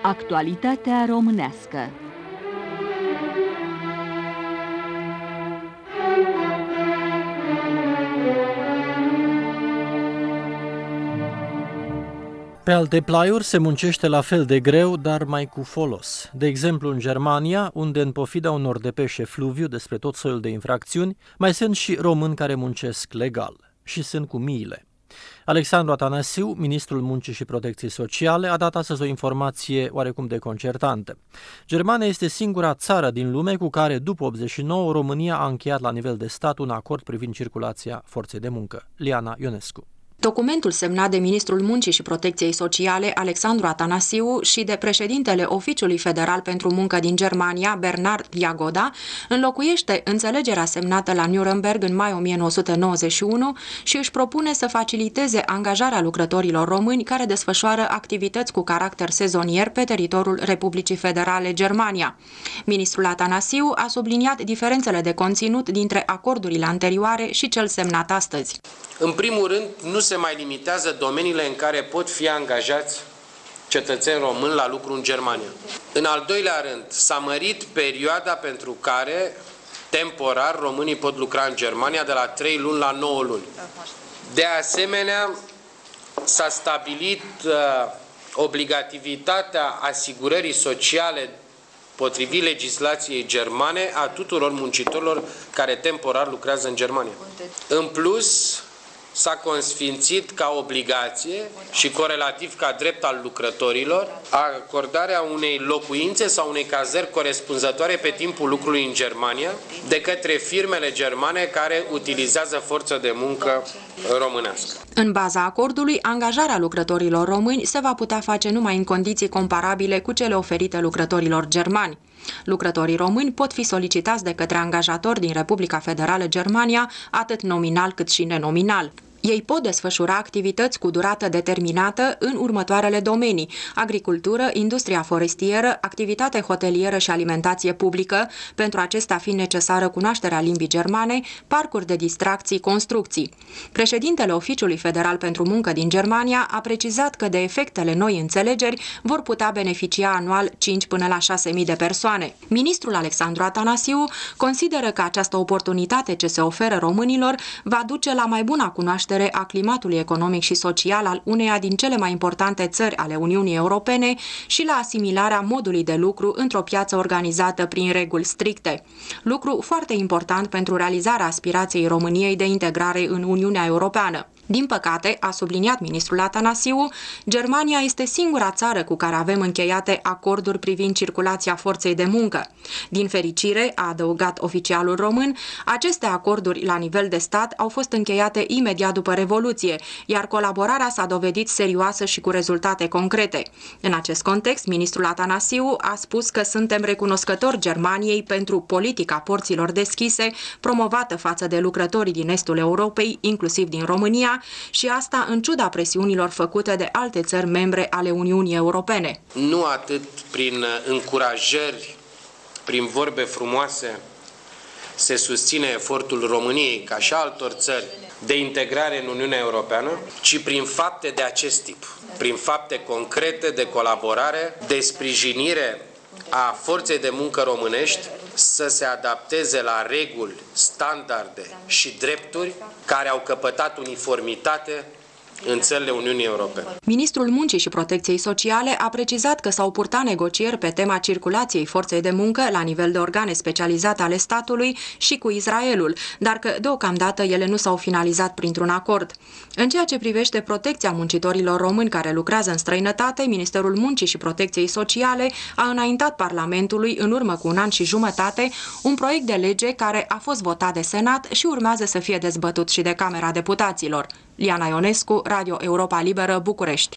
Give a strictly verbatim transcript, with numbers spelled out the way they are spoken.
Actualitatea românească. Pe alte plaiuri se muncește la fel de greu, dar mai cu folos. De exemplu, în Germania, unde în pofida unor depeșe fluviu despre tot soiul de infracțiuni, mai sunt și români care muncesc legal. Și sunt cu miile. Alexandru Atanasiu, ministrul Muncii și Protecției Sociale, a dat astăzi o informație oarecum deconcertantă. Germania este singura țară din lume cu care, după optzeci și nouă, România a încheiat la nivel de stat un acord privind circulația forței de muncă. Liana Ionescu. Documentul semnat de ministrul Muncii și Protecției Sociale, Alexandru Atanasiu, și de președintele Oficiului Federal pentru Muncă din Germania, Bernhard Jagoda, înlocuiește înțelegerea semnată la Nuremberg în mai o mie nouă sute nouăzeci și unu și își propune să faciliteze angajarea lucrătorilor români care desfășoară activități cu caracter sezonier pe teritoriul Republicii Federale Germania. Ministrul Atanasiu a subliniat diferențele de conținut dintre acordurile anterioare și cel semnat astăzi. În primul rând, nu se mai limitează domeniile în care pot fi angajați cetățeni români la lucru în Germania. În al doilea rând, s-a mărit perioada pentru care, temporar, românii pot lucra în Germania de la trei luni la nouă luni. De asemenea, s-a stabilit uh, obligativitatea asigurării sociale potrivit legislației germane a tuturor muncitorilor care temporar lucrează în Germania. În plus, s-a consfințit ca obligație și corelativ ca drept al lucrătorilor acordarea unei locuințe sau unei cazări corespunzătoare pe timpul lucrului în Germania de către firmele germane care utilizează forță de muncă românească. În baza acordului, angajarea lucrătorilor români se va putea face numai în condiții comparabile cu cele oferite lucrătorilor germani. Lucrătorii români pot fi solicitați de către angajatori din Republica Federală Germania, atât nominal cât și nenominal. Ei pot desfășura activități cu durată determinată în următoarele domenii: agricultură, industria forestieră, activitate hotelieră și alimentație publică, pentru acestea fiind necesară cunoașterea limbii germane, parcuri de distracții, construcții. Președintele Oficiului Federal pentru Muncă din Germania a precizat că de efectele noi înțelegeri vor putea beneficia anual cinci până la șase mii de persoane. Ministrul Alexandru Atanasiu consideră că această oportunitate ce se oferă românilor va duce la mai bună cunoaștere a climatului economic și social al uneia din cele mai importante țări ale Uniunii Europene și la asimilarea modului de lucru într-o piață organizată prin reguli stricte. Lucru foarte important pentru realizarea aspirației României de integrare în Uniunea Europeană. Din păcate, a subliniat ministrul Atanasiu, Germania este singura țară cu care avem încheiate acorduri privind circulația forței de muncă. Din fericire, a adăugat oficialul român, aceste acorduri la nivel de stat au fost încheiate imediat după Revoluție, iar colaborarea s-a dovedit serioasă și cu rezultate concrete. În acest context, ministrul Atanasiu a spus că suntem recunoscători Germaniei pentru politica porților deschise promovată față de lucrătorii din estul Europei, inclusiv din România, și asta în ciuda presiunilor făcute de alte țări membre ale Uniunii Europene. Nu atât prin încurajări, prin vorbe frumoase, se susține efortul României, ca și altor țări, de integrare în Uniunea Europeană, ci prin fapte de acest tip, prin fapte concrete de colaborare, de sprijinire a forței de muncă românești să se adapteze la reguli, standarde și drepturi care au căpătat uniformitate în țările Uniunii Europene. Ministrul Muncii și Protecției Sociale a precizat că s-au purtat negocieri pe tema circulației forței de muncă la nivel de organe specializate ale statului și cu Israelul, dar că deocamdată ele nu s-au finalizat printr-un acord. În ceea ce privește protecția muncitorilor români care lucrează în străinătate, Ministerul Muncii și Protecției Sociale a înaintat Parlamentului în urmă cu un an și jumătate un proiect de lege care a fost votat de Senat și urmează să fie dezbătut și de Camera Deputaților. Liana Ionescu, Radio Europa Liberă, București.